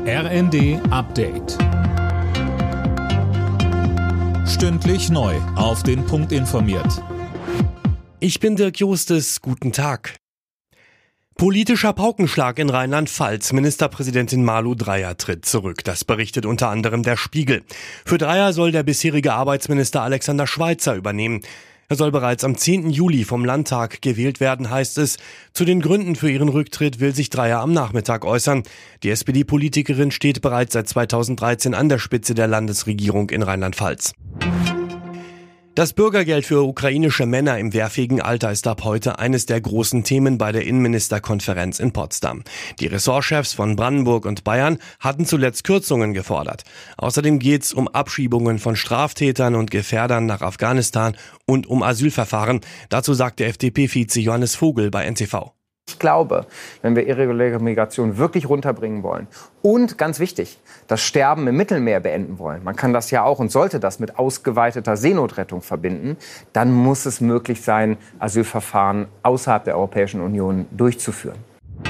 RND Update. Stündlich neu auf den Punkt informiert. Ich bin Dirk Justes, guten Tag. Politischer Paukenschlag in Rheinland-Pfalz. Ministerpräsidentin Malu Dreyer tritt zurück. Das berichtet unter anderem der Spiegel. Für Dreyer soll der bisherige Arbeitsminister Alexander Schweitzer übernehmen. Er soll bereits am 10. Juli vom Landtag gewählt werden, heißt es. Zu den Gründen für ihren Rücktritt will sich Dreyer am Nachmittag äußern. Die SPD-Politikerin steht bereits seit 2013 an der Spitze der Landesregierung in Rheinland-Pfalz. Das Bürgergeld für ukrainische Männer im wehrfähigen Alter ist ab heute eines der großen Themen bei der Innenministerkonferenz in Potsdam. Die Ressortchefs von Brandenburg und Bayern hatten zuletzt Kürzungen gefordert. Außerdem geht's um Abschiebungen von Straftätern und Gefährdern nach Afghanistan und um Asylverfahren. Dazu sagt der FDP-Vize Johannes Vogel bei NTV. Ich glaube, wenn wir irreguläre Migration wirklich runterbringen wollen und, ganz wichtig, das Sterben im Mittelmeer beenden wollen, man kann das ja auch und sollte das mit ausgeweiteter Seenotrettung verbinden, dann muss es möglich sein, Asylverfahren außerhalb der Europäischen Union durchzuführen.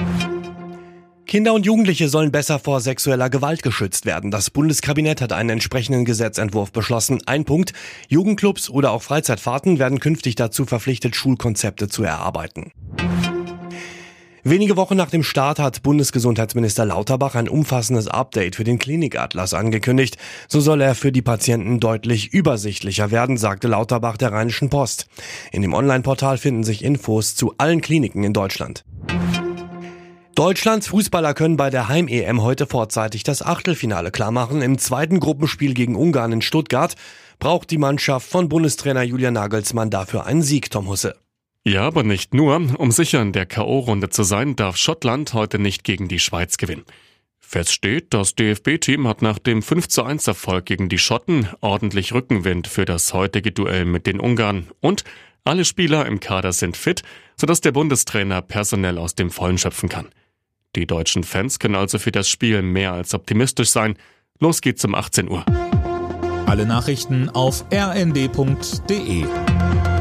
Kinder und Jugendliche sollen besser vor sexueller Gewalt geschützt werden. Das Bundeskabinett hat einen entsprechenden Gesetzentwurf beschlossen. Ein Punkt: Jugendclubs oder auch Freizeitfahrten werden künftig dazu verpflichtet, Schulkonzepte zu erarbeiten. Wenige Wochen nach dem Start hat Bundesgesundheitsminister Lauterbach ein umfassendes Update für den Klinikatlas angekündigt. So soll er für die Patienten deutlich übersichtlicher werden, sagte Lauterbach der Rheinischen Post. In dem Online-Portal finden sich Infos zu allen Kliniken in Deutschland. Deutschlands Fußballer können bei der Heim-EM heute vorzeitig das Achtelfinale klarmachen. Im zweiten Gruppenspiel gegen Ungarn in Stuttgart braucht die Mannschaft von Bundestrainer Julian Nagelsmann dafür einen Sieg, Tom Husse. Ja, aber nicht nur. Um sicher in der K.O.-Runde zu sein, darf Schottland heute nicht gegen die Schweiz gewinnen. Fest steht, das DFB-Team hat nach dem 5:1-Erfolg gegen die Schotten ordentlich Rückenwind für das heutige Duell mit den Ungarn. Und alle Spieler im Kader sind fit, sodass der Bundestrainer personell aus dem Vollen schöpfen kann. Die deutschen Fans können also für das Spiel mehr als optimistisch sein. Los geht's um 18 Uhr. Alle Nachrichten auf rnd.de.